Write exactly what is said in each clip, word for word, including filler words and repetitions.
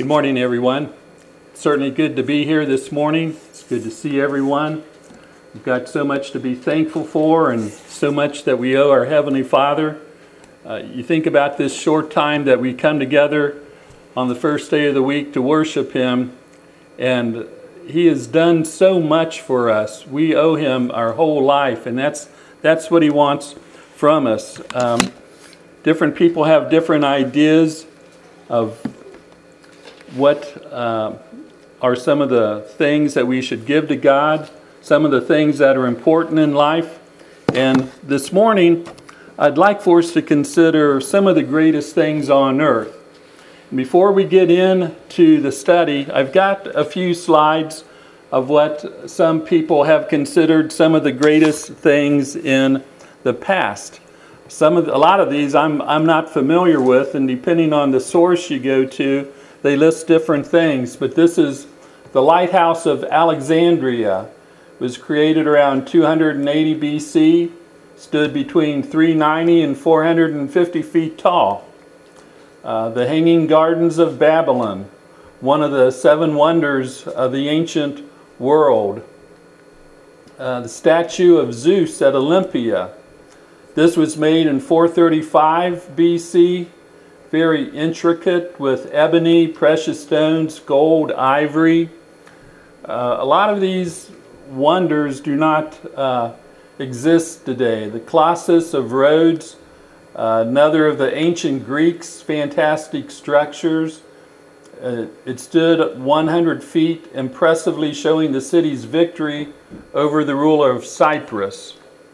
Good morning, everyone. Certainly good to be here this morning. It's good to see everyone. We've got so much to be thankful for and so much that we owe our Heavenly Father. Uh, you think about this short time that we come together on the first day of the week to worship Him, and He has done so much for us. We owe Him our whole life, and that's that's what He wants from us. Um, different people have different ideas of what uh, are some of the things that we should give to God, some of the things that are important in life. And this morning, I'd like for us to consider some of the greatest things on earth. Before we get into the study, I've got a few slides of what some people have considered some of the greatest things in the past. Some of the, a lot of these I'm I'm not familiar with, and depending on the source you go to, they list different things. But this is the Lighthouse of Alexandria. It was created around two hundred eighty B C, stood between three hundred ninety and four hundred fifty feet tall. Uh, the Hanging Gardens of Babylon, one of the seven wonders of the ancient world. Uh, the statue of Zeus at Olympia. This was made in four thirty-five B C, very intricate with ebony, precious stones, gold, ivory. Uh, a lot of these wonders do not uh, exist today. The Colossus of Rhodes, uh, another of the ancient Greeks' fantastic structures. Uh, it stood at one hundred feet, impressively showing the city's victory over the ruler of Cyprus.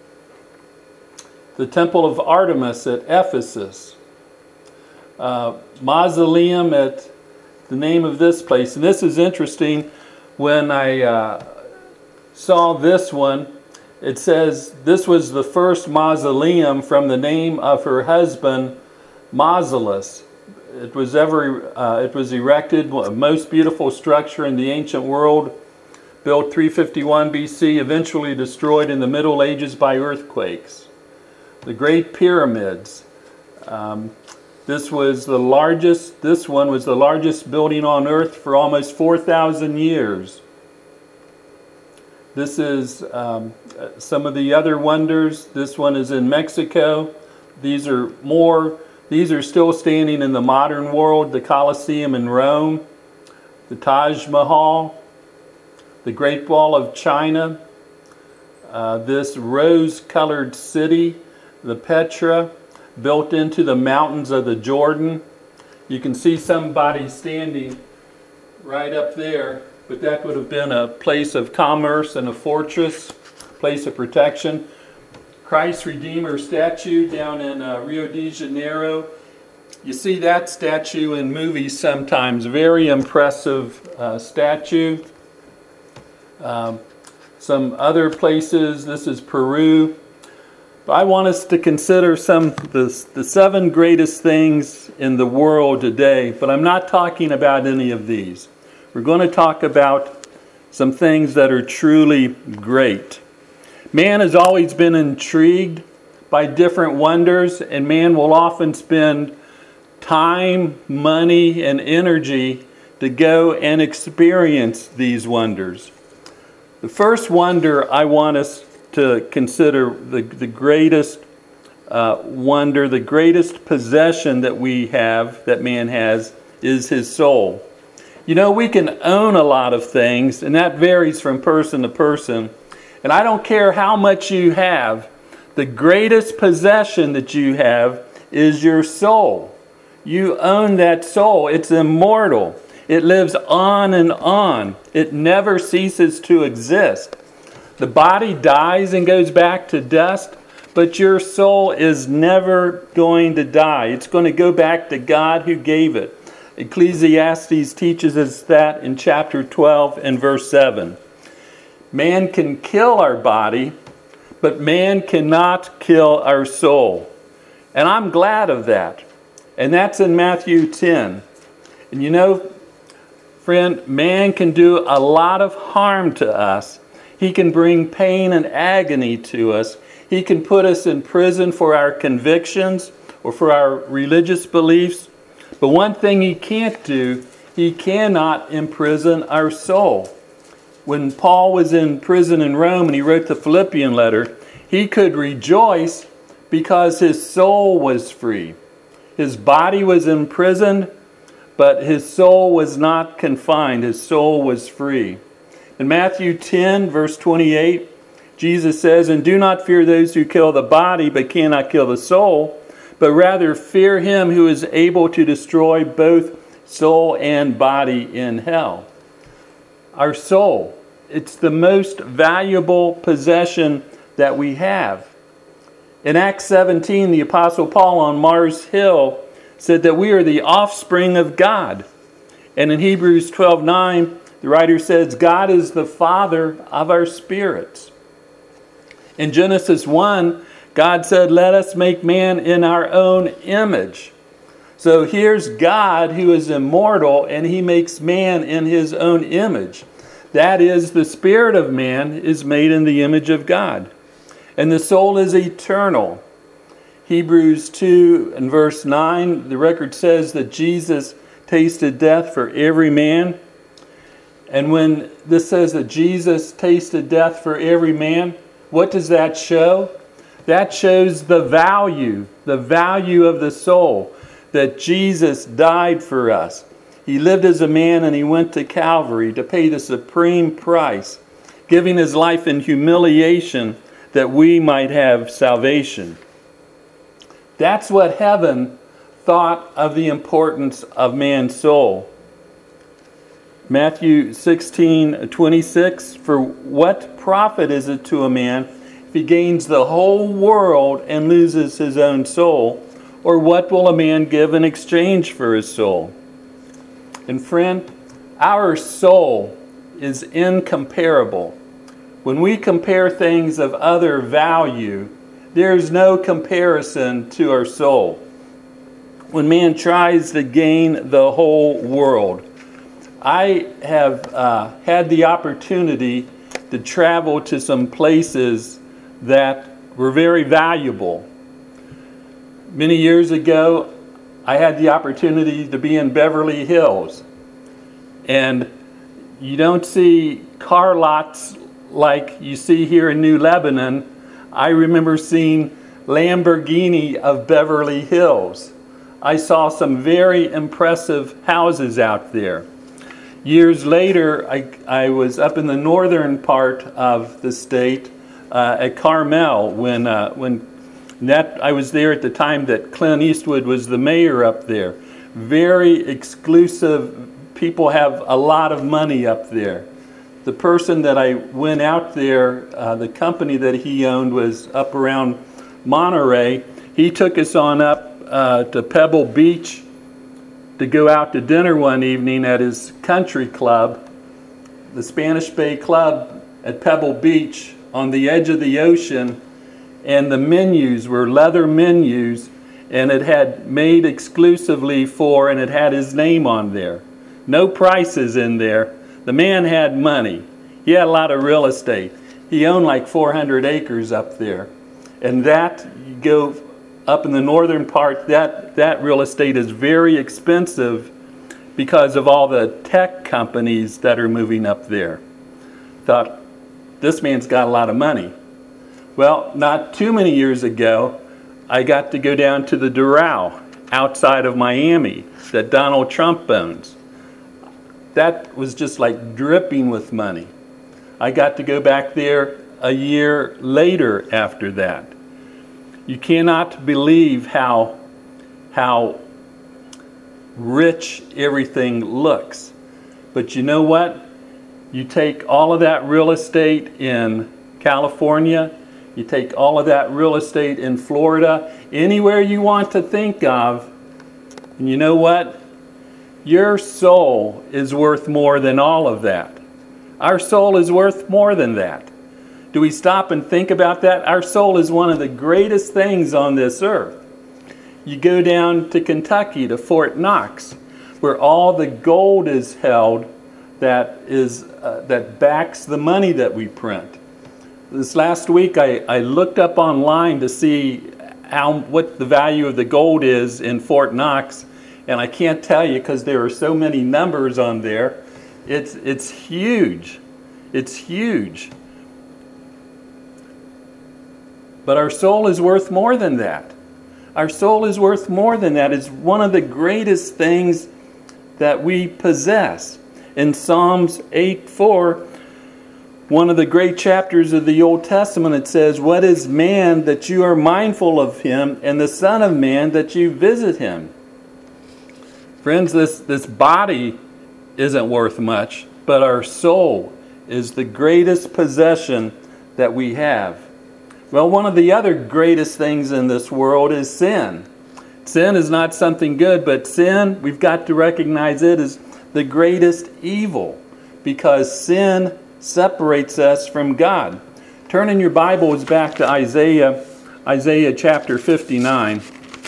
The Temple of Artemis at Ephesus. Uh, mausoleum at the name of this place. And this is interesting. When I uh, saw this one, it says this was the first mausoleum from the name of her husband, Mausolus. It was ever uh, it was erected, a most beautiful structure in the ancient world, built three fifty-one B C, eventually destroyed in the Middle Ages by earthquakes. The Great Pyramids. Um, this was the largest. This one was the largest building on Earth for almost four thousand years. This is um, some of the other wonders. This one is in Mexico. These are more. These are still standing in the modern world. The Colosseum in Rome, the Taj Mahal, the Great Wall of China, uh, this rose-colored city, the Petra, built into the mountains of the Jordan. You can see somebody standing right up there, but that would have been a place of commerce and a fortress, place of protection. Christ Redeemer statue down in uh, Rio de Janeiro. You see that statue in movies sometimes. Very impressive uh, statue. Um, some other places. This is Peru. I want us to consider some the, the seven greatest things in the world today, but I'm not talking about any of these. We're going to talk about some things that are truly great. Man has always been intrigued by different wonders, and man will often spend time, money, and energy to go and experience these wonders. The first wonder I want us to consider, the, the greatest uh, wonder, the greatest possession that we have, that man has, is his soul. You know, we can own a lot of things, and that varies from person to person. And I don't care how much you have, the greatest possession that you have is your soul. You own that soul. It's immortal. It lives on and on. It never ceases to exist. The body dies and goes back to dust, but your soul is never going to die. It's going to go back to God who gave it. Ecclesiastes teaches us that in chapter twelve and verse seven. Man can kill our body, but man cannot kill our soul. And I'm glad of that. And that's in Matthew ten. And you know, friend, man can do a lot of harm to us. He can bring pain and agony to us. He can put us in prison for our convictions or for our religious beliefs. But one thing he can't do He cannot imprison our soul. When Paul was in prison in Rome and he wrote the Philippian letter, he could rejoice because his soul was free. His body was imprisoned, but his soul was not confined. His soul was free. In Matthew ten, verse twenty-eight, Jesus says, "And do not fear those who kill the body, but cannot kill the soul, but rather fear him who is able to destroy both soul and body in hell." Our soul, it's the most valuable possession that we have. In Acts seventeen, the Apostle Paul on Mars Hill said that we are the offspring of God. And in Hebrews twelve nine, the writer says, God is the Father of our spirits. In Genesis one, God said, "Let us make man in our own image." So here's God who is immortal, and he makes man in his own image. That is, the spirit of man is made in the image of God. And the soul is eternal. Hebrews two and verse nine, the record says that Jesus tasted death for every man. And when this says that Jesus tasted death for every man, what does that show? That shows the value, the value of the soul, that Jesus died for us. He lived as a man and he went to Calvary to pay the supreme price, giving his life in humiliation that we might have salvation. That's what heaven thought of the importance of man's soul. Matthew sixteen twenty-six, "For what profit is it to a man if he gains the whole world and loses his own soul? Or what will a man give in exchange for his soul?" And friend, our soul is incomparable. When we compare things of other value, there's no comparison to our soul. When man tries to gain the whole world, I have uh, had the opportunity to travel to some places that were very valuable. Many years ago, I had the opportunity to be in Beverly Hills. And you don't see car lots like you see here in New Lebanon. I remember seeing Lamborghini of Beverly Hills. I saw some very impressive houses out there. Years later, I, I was up in the northern part of the state uh, at Carmel when uh, when that I was there at the time that Clint Eastwood was the mayor up there. Very exclusive. People have a lot of money up there. The person that I went out there, uh, the company that he owned was up around Monterey. He took us on up uh, to Pebble Beach to go out to dinner one evening at his country club, the Spanish Bay Club at Pebble Beach on the edge of the ocean. And the menus were leather menus, and it had made exclusively for, and it had his name on there. No prices in there. The man had money. He had a lot of real estate. He owned like four hundred acres up there. And that, you go up in the northern part, that, that real estate is very expensive because of all the tech companies that are moving up there. Thought, this man's got a lot of money. Well, not too many years ago, I got to go down to the Doral outside of Miami that Donald Trump owns. That was just like dripping with money. I got to go back there a year later after that. You cannot believe how, how rich everything looks. But you know what? You take all of that real estate in California, you take all of that real estate in Florida, anywhere you want to think of, and you know what? Your soul is worth more than all of that. Our soul is worth more than that. Do we stop and think about that? Our soul is one of the greatest things on this earth. You go down to Kentucky, to Fort Knox, where all the gold is held that is uh, that backs the money that we print. This last week, I, I looked up online to see how what the value of the gold is in Fort Knox, And I can't tell you because there are so many numbers on there. It's, it's huge. It's huge. But our soul is worth more than that. Our soul is worth more than that. It's one of the greatest things that we possess. In Psalms eight four, one of the great chapters of the Old Testament, it says, "What is man that you are mindful of him, and the Son of Man that you visit him?" Friends, this, this body isn't worth much, but our soul is the greatest possession that we have. Well, one of the other greatest things in this world is sin. Sin is not something good, but sin, we've got to recognize it as the greatest evil, because sin separates us from God. Turn in your Bibles back to Isaiah, Isaiah chapter fifty-nine.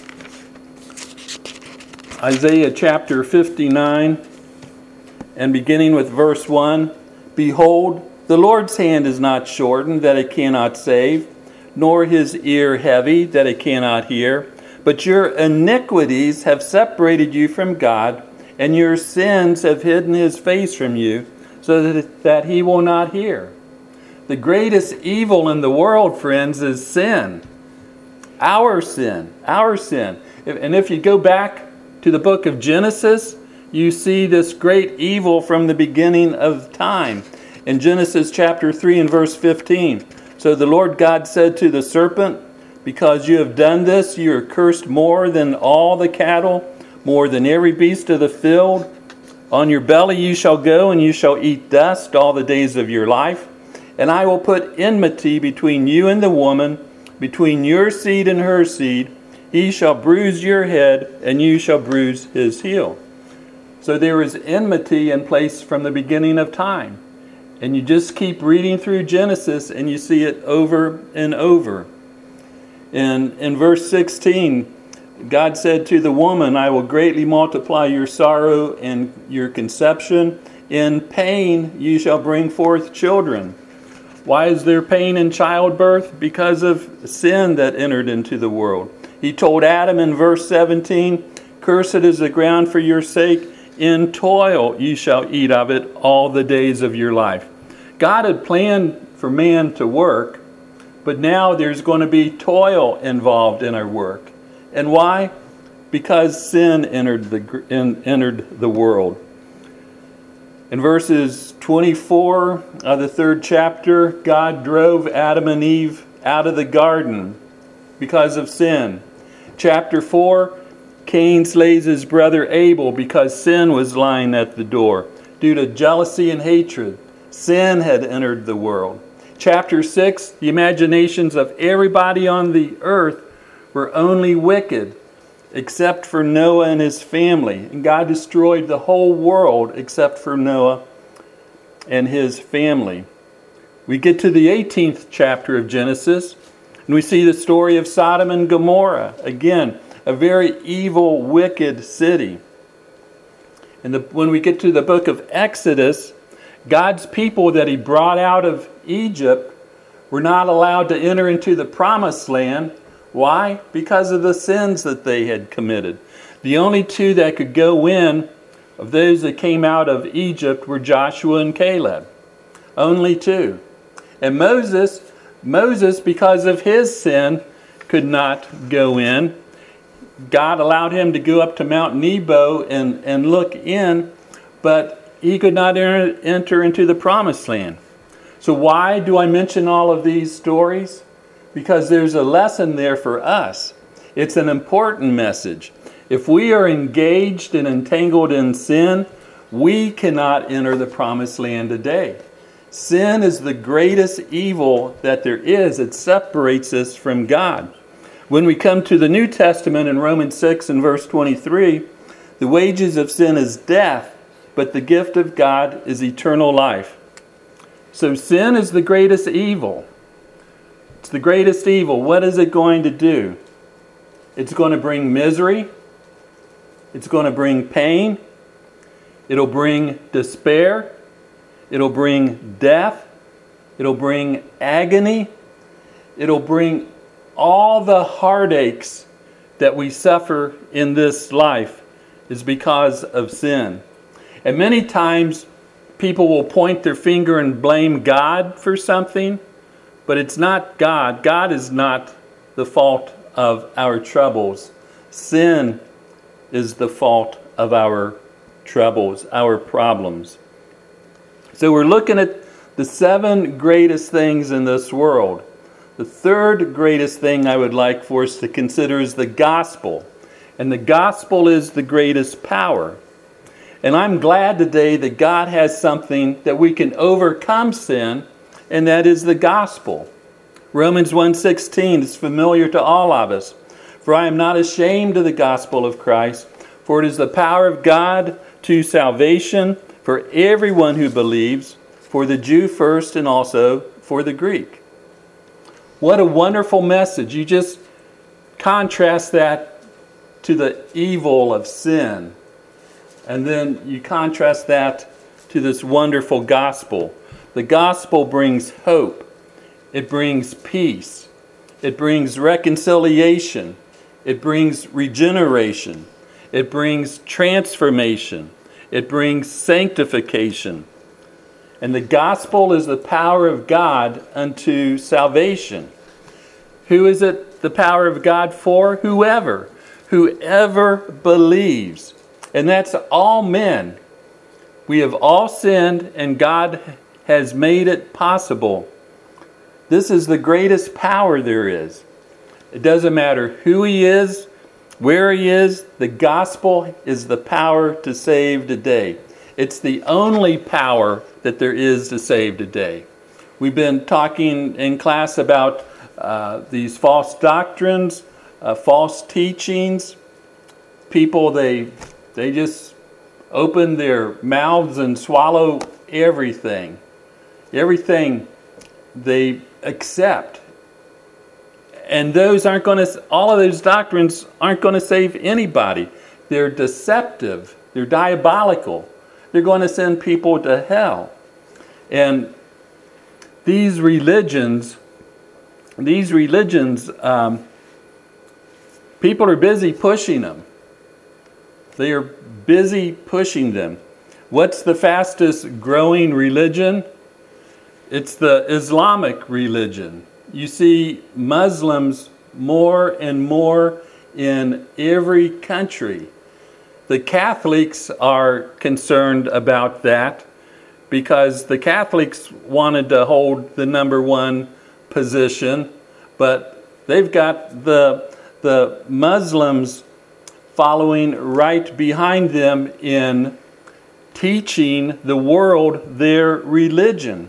Isaiah chapter fifty-nine, and beginning with verse one, "Behold, the Lord's hand is not shortened that it cannot save, nor his ear heavy that it cannot hear. But your iniquities have separated you from God, and your sins have hidden his face from you, so that, that he will not hear." The greatest evil in the world, friends, is sin. Our sin. Our sin. And if you go back to the book of Genesis, you see this great evil from the beginning of time. In Genesis chapter three and verse fifteen, "So the Lord God said to the serpent, because you have done this, you are cursed more than all the cattle, more than every beast of the field. On your belly you shall go, and you shall eat dust all the days of your life. And I will put enmity between you and the woman, between your seed and her seed. He shall bruise your head, and you shall bruise his heel." So there is enmity in place from the beginning of time. And you just keep reading through Genesis, and you see it over and over. In, in verse sixteen, God said to the woman, "I will greatly multiply your sorrow and your conception. In pain you shall bring forth children." Why is there pain in childbirth? Because of sin that entered into the world. He told Adam in verse seventeen, "Cursed is the ground for your sake. In toil you shall eat of it all the days of your life." God had planned for man to work, but now there's going to be toil involved in our work. And why? Because sin entered the in, entered the world. In verses twenty-four of the third chapter, God drove Adam and Eve out of the garden because of sin. Chapter four, Cain slays his brother Abel because sin was lying at the door. Due to jealousy and hatred, sin had entered the world. Chapter six, the imaginations of everybody on the earth were only wicked, except for Noah and his family. And God destroyed the whole world except for Noah and his family. We get to the eighteenth chapter of Genesis, and we see the story of Sodom and Gomorrah. Again, a very evil, wicked city. And the, when we get to the book of Exodus, God's people that he brought out of Egypt were not allowed to enter into the promised land. Why? Because of the sins that they had committed. The only two that could go in of those that came out of Egypt were Joshua and Caleb. Only two. And Moses, Moses, because of his sin, could not go in. God allowed him to go up to Mount Nebo and, and look in, but he could not enter, enter into the promised land. So why do I mention all of these stories? Because there's a lesson there for us. It's an important message. If we are engaged and entangled in sin, we cannot enter the promised land today. Sin is the greatest evil that there is. It separates us from God. When we come to the New Testament in Romans six and verse twenty-three, the wages of sin is death, but the gift of God is eternal life. So sin is the greatest evil. It's the greatest evil. What is it going to do? It's going to bring misery. It's going to bring pain. It'll bring despair. It'll bring death. It'll bring agony. It'll bring all the heartaches that we suffer in this life. is because of sin. And many times people will point their finger and blame God for something, but it's not God. God is not the fault of our troubles. Sin is the fault of our troubles, our problems. So we're looking at the seven greatest things in this world. The third greatest thing I would like for us to consider is the gospel. And the gospel is the greatest power. And I'm glad today that God has something that we can overcome sin, and that is the gospel. Romans one sixteen is familiar to all of us. For I am not ashamed of the gospel of Christ, for it is the power of God to salvation for everyone who believes, for the Jew first and also for the Greek. What a wonderful message. You just contrast that to the evil of sin. And then you contrast that to this wonderful gospel. The gospel brings hope. It brings peace. It brings reconciliation. It brings regeneration. It brings transformation. It brings sanctification. And the gospel is the power of God unto salvation. Who is it the power of God for? Whoever. Whoever believes. And that's all men. We have all sinned, and God has made it possible. This is the greatest power there is. It doesn't matter who he is, where he is. The gospel is the power to save today. It's the only power that there is to save today. We've been talking in class about uh, these false doctrines, uh, false teachings. People, they they just open their mouths and swallow everything. Everything they accept. And those aren't going to, all of those doctrines aren't going to save anybody. They're deceptive. They're diabolical. They're going to send people to hell. And these religions, these religions, um, people are busy pushing them. They are busy pushing them. What's the fastest growing religion? It's the Islamic religion. You see Muslims more and more in every country. The Catholics are concerned about that because the Catholics wanted to hold the number one position, but they've got the, the Muslims following right behind them in teaching the world their religion.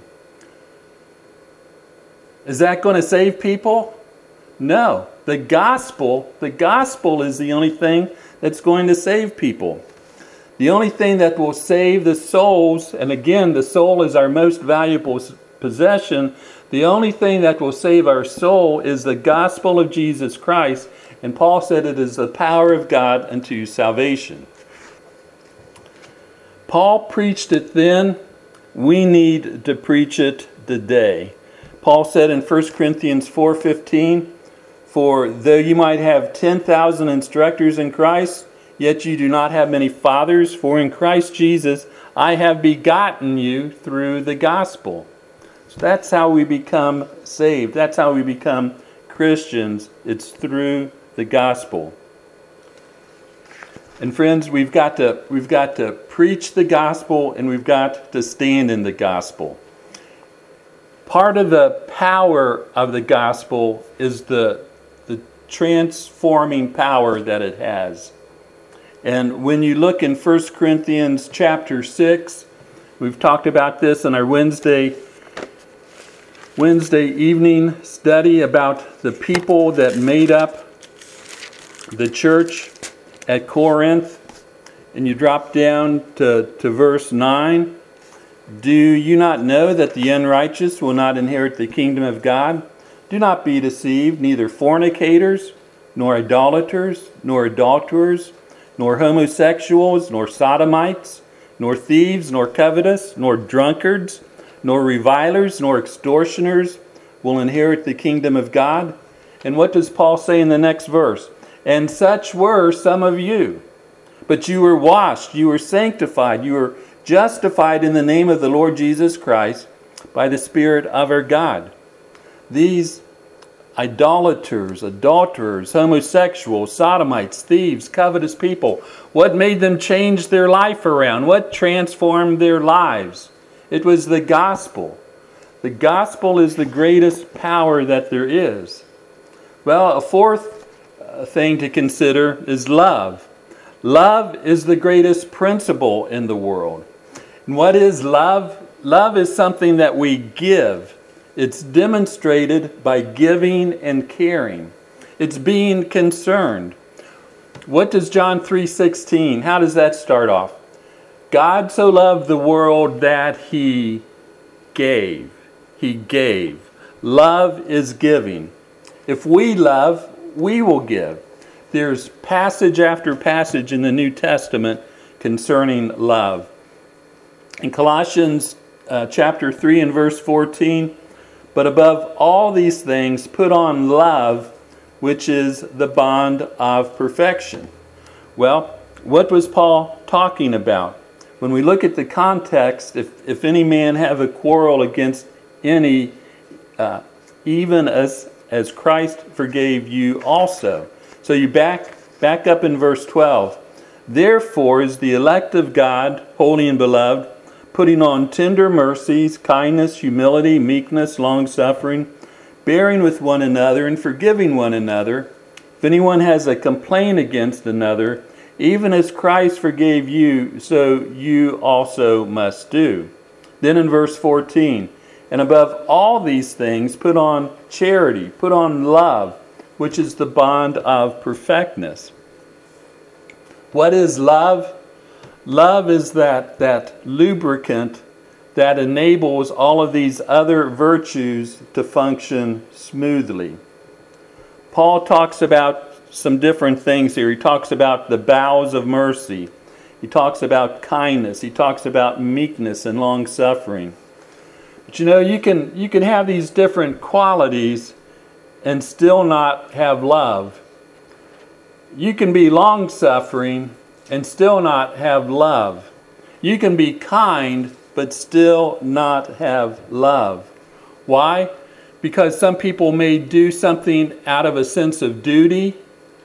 Is that going to save people? No. The gospel, the gospel is the only thing that's going to save people. The only thing that will save the souls, and again, the soul is our most valuable possession. The only thing that will save our soul is the gospel of Jesus Christ. And Paul said it is the power of God unto salvation. Paul preached it then. We need to preach it today. Paul said in First Corinthians four fifteen, for though you might have ten thousand instructors in Christ, yet you do not have many fathers, for in Christ Jesus I have begotten you through the gospel. So that's how we become saved. That's how we become Christians. It's through the gospel. And friends, we've got to we've got to preach the gospel, and we've got to stand in the gospel. Part of the power of the gospel is the, the transforming power that it has. And when you look in First Corinthians chapter six, we've talked about this in our Wednesday, Wednesday evening study about the people that made up the church at Corinth. And you drop down to, to verse nine. Do you not know that the unrighteous will not inherit the kingdom of God? Do not be deceived, neither fornicators, nor idolaters, nor adulterers, nor homosexuals, nor sodomites, nor thieves, nor covetous, nor drunkards, nor revilers, nor extortioners will inherit the kingdom of God. And what does Paul say in the next verse? And such were some of you. But you were washed, you were sanctified, you were justified in the name of the Lord Jesus Christ by the Spirit of our God. These idolaters, adulterers, homosexuals, sodomites, thieves, covetous people, what made them change their life around? What transformed their lives? It was the gospel. The gospel is the greatest power that there is. Well, a fourth thing to consider is love. Love is the greatest principle in the world. And what is love? Love is something that we give. It's demonstrated by giving and caring. It's being concerned. What does John three sixteen, how does that start off? God so loved the world that He gave. He gave. Love is giving. If we love, we will give. There's passage after passage in the New Testament concerning love. In Colossians uh, chapter three and verse fourteen, but above all these things put on love, which is the bond of perfection. Well, what was Paul talking about? When we look at the context, if, if any man have a quarrel against any, uh, even as, as Christ forgave you also. So you back back up in verse twelve. Therefore is the elect of God, holy and beloved, putting on tender mercies, kindness, humility, meekness, long-suffering, bearing with one another and forgiving one another. If anyone has a complaint against another, even as Christ forgave you, so you also must do. Then in verse fourteen, and above all these things put on charity, put on love, which is the bond of perfectness. What is love? Love is that, that lubricant that enables all of these other virtues to function smoothly. Paul talks about some different things here. He talks about the bowels of mercy. He talks about kindness. He talks about meekness and long-suffering. But you know, you can you can have these different qualities and still not have love. You can be long-suffering and still not have love. You can be kind but still not have love. Why? Because some people may do something out of a sense of duty,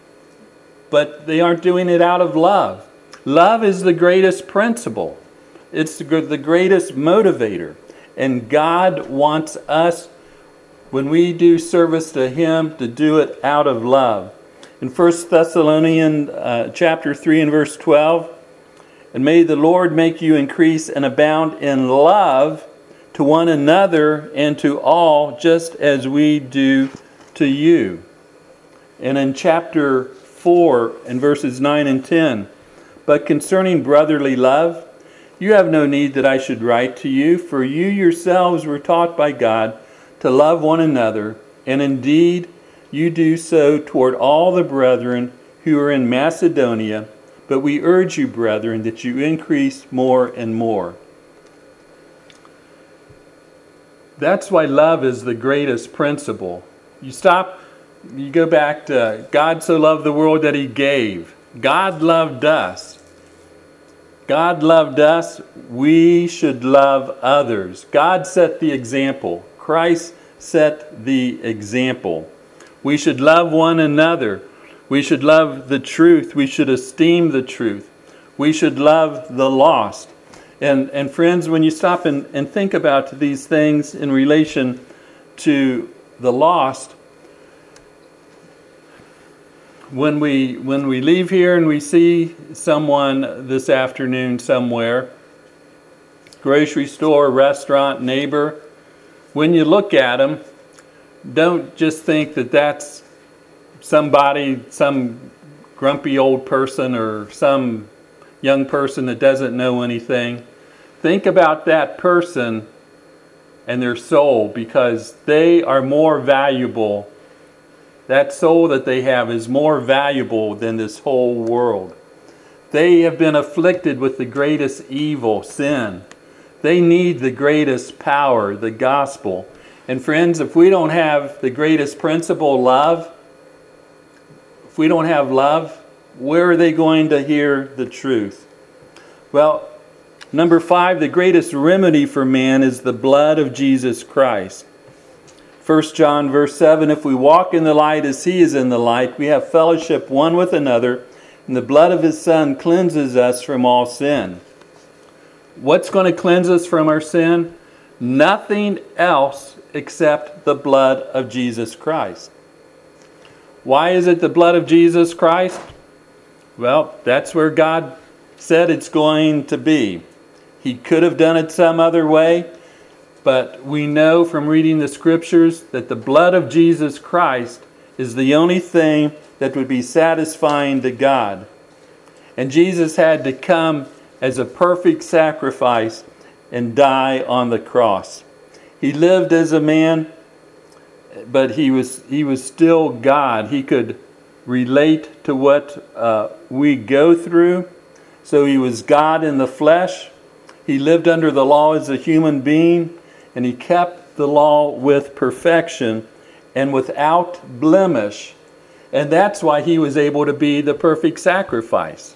but they aren't doing it out of love. Love is the greatest principle. It's the greatest motivator. And God wants us, when we do service to Him, to do it out of love. In First Thessalonians uh, chapter three and verse twelve, and may the Lord make you increase and abound in love to one another and to all, just as we do to you. And in chapter four and verses nine and ten, but concerning brotherly love, you have no need that I should write to you, for you yourselves were taught by God to love one another, and indeed you do so toward all the brethren who are in Macedonia. But we urge you, brethren, that you increase more and more. That's why love is the greatest principle. You stop, you go back to God so loved the world that He gave. God loved us. God loved us. We should love others. God set the example. Christ set the example. We should love one another. We should love the truth. We should esteem the truth. We should love the lost. And, and friends, when you stop and, and think about these things in relation to the lost, when we when we leave here and we see someone this afternoon somewhere, grocery store, restaurant, neighbor, when you look at them, don't just think that that's somebody, some grumpy old person or some young person that doesn't know anything. Think about that person and their soul, because they are more valuable. That soul that they have is more valuable than this whole world. They have been afflicted with the greatest evil, sin. They need the greatest power, the gospel. And friends, if we don't have the greatest principle, love, if we don't have love, where are they going to hear the truth? Well, number five, the greatest remedy for man is the blood of Jesus Christ. First John verse seven, if we walk in the light as he is in the light, we have fellowship one with another, and the blood of his Son cleanses us from all sin. What's going to cleanse us from our sin? Nothing else except the blood of Jesus Christ. Why is it the blood of Jesus Christ? Well, that's where God said it's going to be. He could have done it some other way, but we know from reading the scriptures that the blood of Jesus Christ is the only thing that would be satisfying to God. And Jesus had to come as a perfect sacrifice and die on the cross. He lived as a man, but he was he was still God. He could relate to what uh, we go through. So he was God in the flesh. He lived under the law as a human being, and he kept the law with perfection and without blemish. And that's why he was able to be the perfect sacrifice.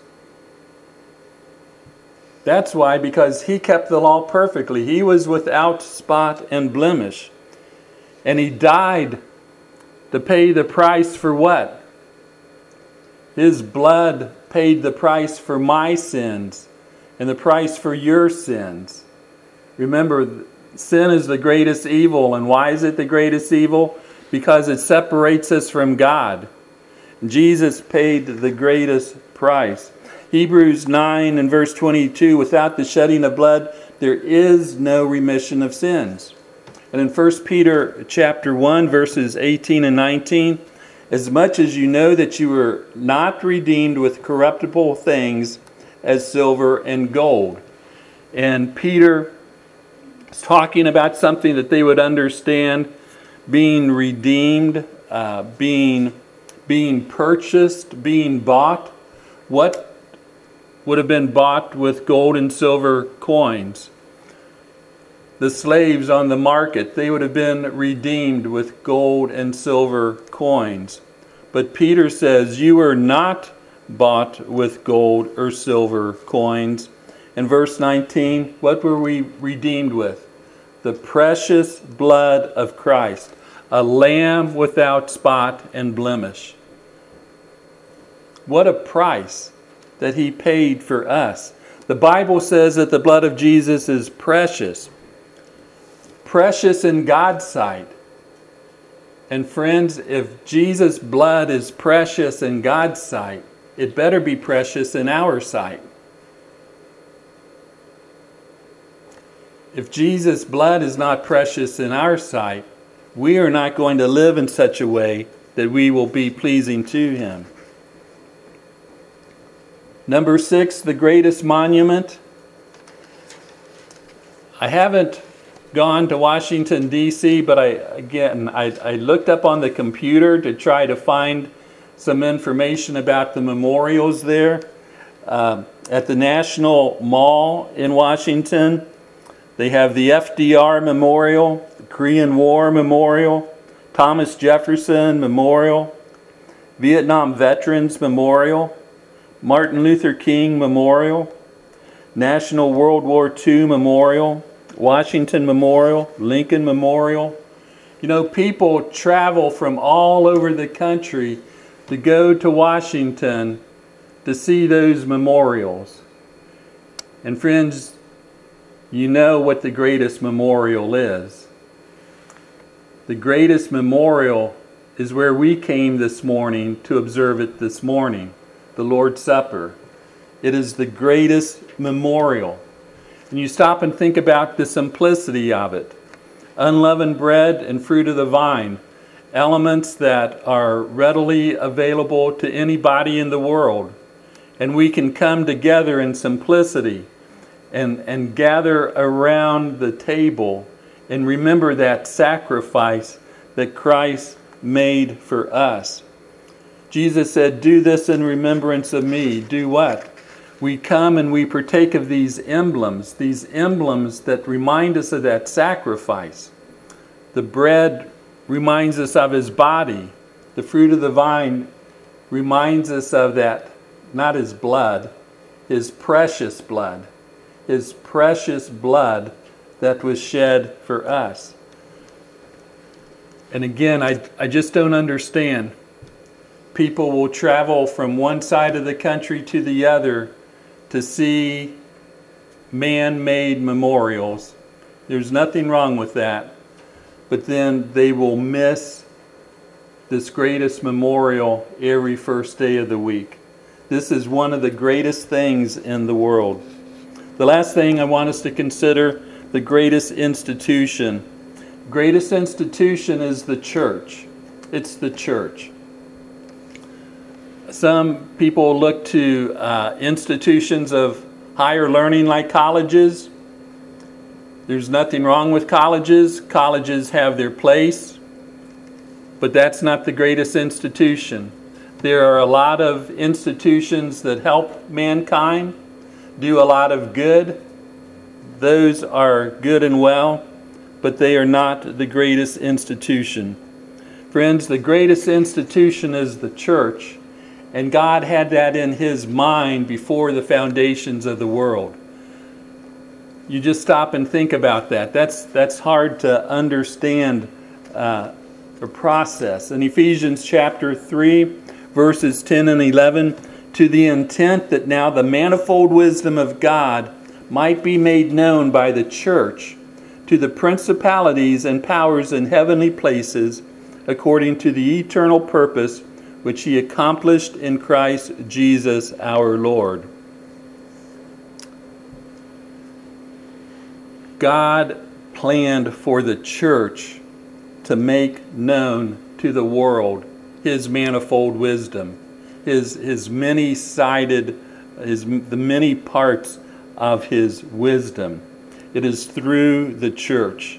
That's why, because he kept the law perfectly. He was without spot and blemish. And he died to pay the price for what? His blood paid the price for my sins and the price for your sins. Remember, sin is the greatest evil. And why is it the greatest evil? Because it separates us from God. Jesus paid the greatest price. Hebrews nine and verse twenty-two, without the shedding of blood, there is no remission of sins. And in First Peter chapter one, verses eighteen and nineteen, as much as you know that you were not redeemed with corruptible things as silver and gold. And Peter is talking about something that they would understand, being redeemed, uh, being, being purchased, being bought. What would have been bought with gold and silver coins? The slaves on the market, they would have been redeemed with gold and silver coins. But Peter says, you were not bought with gold or silver coins. In verse nineteen, what were we redeemed with? The precious blood of Christ, a lamb without spot and blemish. What a price that he paid for us. The Bible says that the blood of Jesus is precious. Precious in God's sight. And friends, if Jesus' blood is precious in God's sight, it better be precious in our sight. If Jesus' blood is not precious in our sight, we are not going to live in such a way that we will be pleasing to him. Number six, the greatest monument. I haven't gone to Washington, D C, but I again, I, I looked up on the computer to try to find some information about the memorials there. Uh, at the National Mall in Washington, they have the F D R Memorial, the Korean War Memorial, Thomas Jefferson Memorial, Vietnam Veterans Memorial, Martin Luther King Memorial, National World War Two Memorial, Washington Memorial, Lincoln Memorial. You know, people travel from all over the country to go to Washington to see those memorials. And friends, you know what the greatest memorial is. The greatest memorial is where we came this morning to observe it this morning. The Lord's Supper. It is the greatest memorial. And you stop and think about the simplicity of it. Unleavened bread and fruit of the vine. Elements that are readily available to anybody in the world. And we can come together in simplicity and, and gather around the table and remember that sacrifice that Christ made for us. Jesus said, do this in remembrance of me. Do what? We come and we partake of these emblems, these emblems that remind us of that sacrifice. The bread reminds us of his body. The fruit of the vine reminds us of that not his blood, his precious blood. His precious blood that was shed for us. And again, I, I just don't understand. People will travel from one side of the country to the other to see man-made memorials. There's nothing wrong with that. But then they will miss this greatest memorial every first day of the week. This is one of the greatest things in the world. The last thing I want us to consider, the greatest institution. Greatest institution is the church. It's the church. Some people look to uh, institutions of higher learning like colleges. There's nothing wrong with colleges. Colleges have their place. But that's not the greatest institution. There are a lot of institutions that help mankind, do a lot of good. Those are good and well, but they are not the greatest institution. Friends, the greatest institution is the church, and God had that in His mind before the foundations of the world. You just stop and think about that. That's that's hard to understand uh, or process. In Ephesians chapter three, verses ten and eleven, to the intent that now the manifold wisdom of God might be made known by the church to the principalities and powers in heavenly places, according to the eternal purpose which He accomplished in Christ Jesus our Lord. God planned for the church to make known to the world His manifold wisdom, His His many-sided, His the many parts of His wisdom. It is through the church.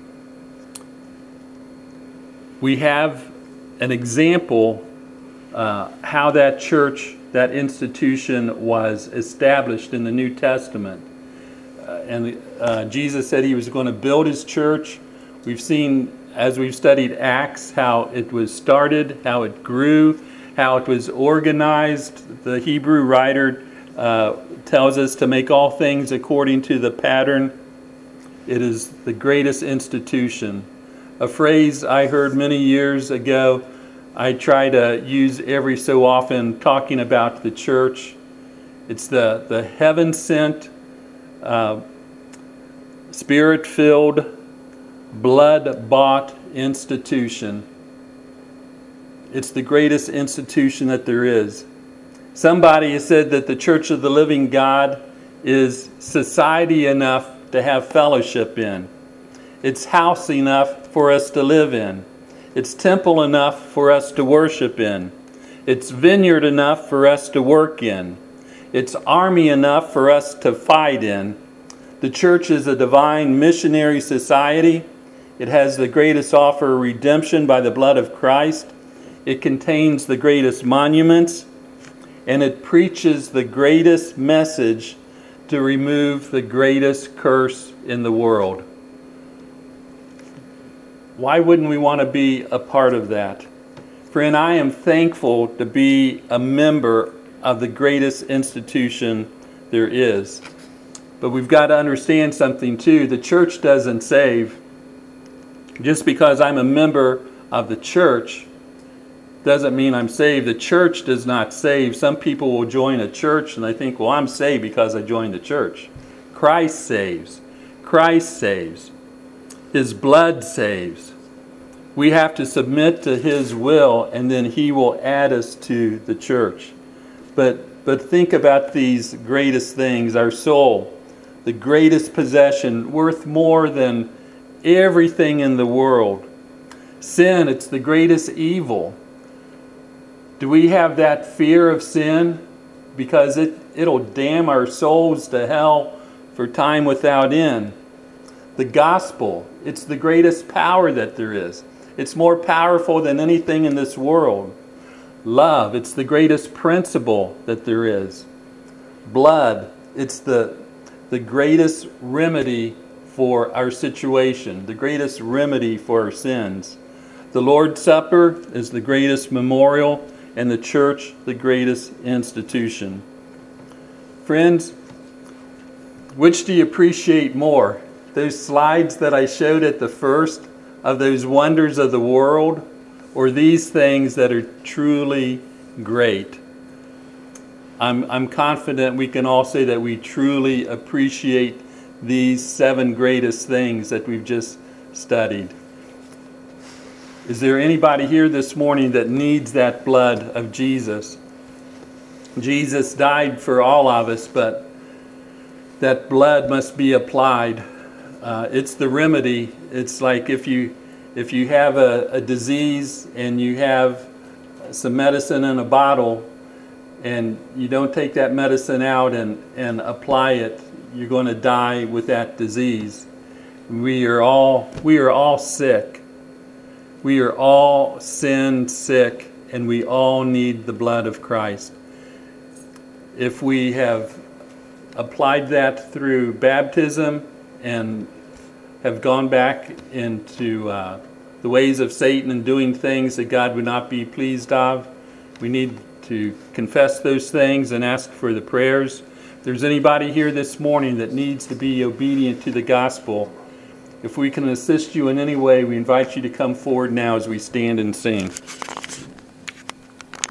We have an example uh, how that church, that institution was established in the New Testament. Uh, and uh, Jesus said He was going to build His church. We've seen, as we've studied Acts, how it was started, how it grew, how it was organized. The Hebrew writer uh, tells us to make all things according to the pattern. It is the greatest institution. A phrase I heard many years ago, I try to use every so often talking about the church. It's the, the heaven-sent, uh, spirit-filled, blood-bought institution. It's the greatest institution that there is. Somebody has said that the Church of the Living God is society enough to have fellowship in. It's house enough for us to live in. It's temple enough for us to worship in. It's vineyard enough for us to work in. It's army enough for us to fight in. The church is a divine missionary society. It has the greatest offer of redemption by the blood of Christ. It contains the greatest monuments. And it preaches the greatest message to remove the greatest curse in the world. Why wouldn't we want to be a part of that? Friend, I am thankful to be a member of the greatest institution there is. But we've got to understand something too. The church doesn't save. Just because I'm a member of the church doesn't mean I'm saved. The church does not save. Some people will join a church and they think, well, I'm saved because I joined the church. Christ saves. Christ saves. His blood saves. We have to submit to His will, and then He will add us to the church. But but think about these greatest things. Our soul, the greatest possession, worth more than everything in the world. Sin, it's the greatest evil. Do we have that fear of sin? Because it, it'll damn our souls to hell for time without end. The gospel, it's the greatest power that there is. It's more powerful than anything in this world. Love, it's the greatest principle that there is. Blood, it's the, the greatest remedy for our situation, the greatest remedy for our sins. The Lord's Supper is the greatest memorial. and the church the greatest institution. Friends, which do you appreciate more? Those slides that I showed at the first of those wonders of the world, or these things that are truly great? I'm, I'm confident we can all say that we truly appreciate these seven greatest things that we've just studied. Is there anybody here this morning that needs that blood of Jesus? Jesus died for all of us, but that blood must be applied. Uh, it's the remedy. It's like if you if you have a, a disease and you have some medicine in a bottle and you don't take that medicine out and, and apply it, you're going to die with that disease. We are all we are all sick. We are all sin sick, and we all need the blood of Christ. If we have applied that through baptism and have gone back into uh, the ways of Satan and doing things that God would not be pleased of, we need to confess those things and ask for the prayers. If there's anybody here this morning that needs to be obedient to the gospel, if we can assist you in any way, we invite you to come forward now as we stand and sing.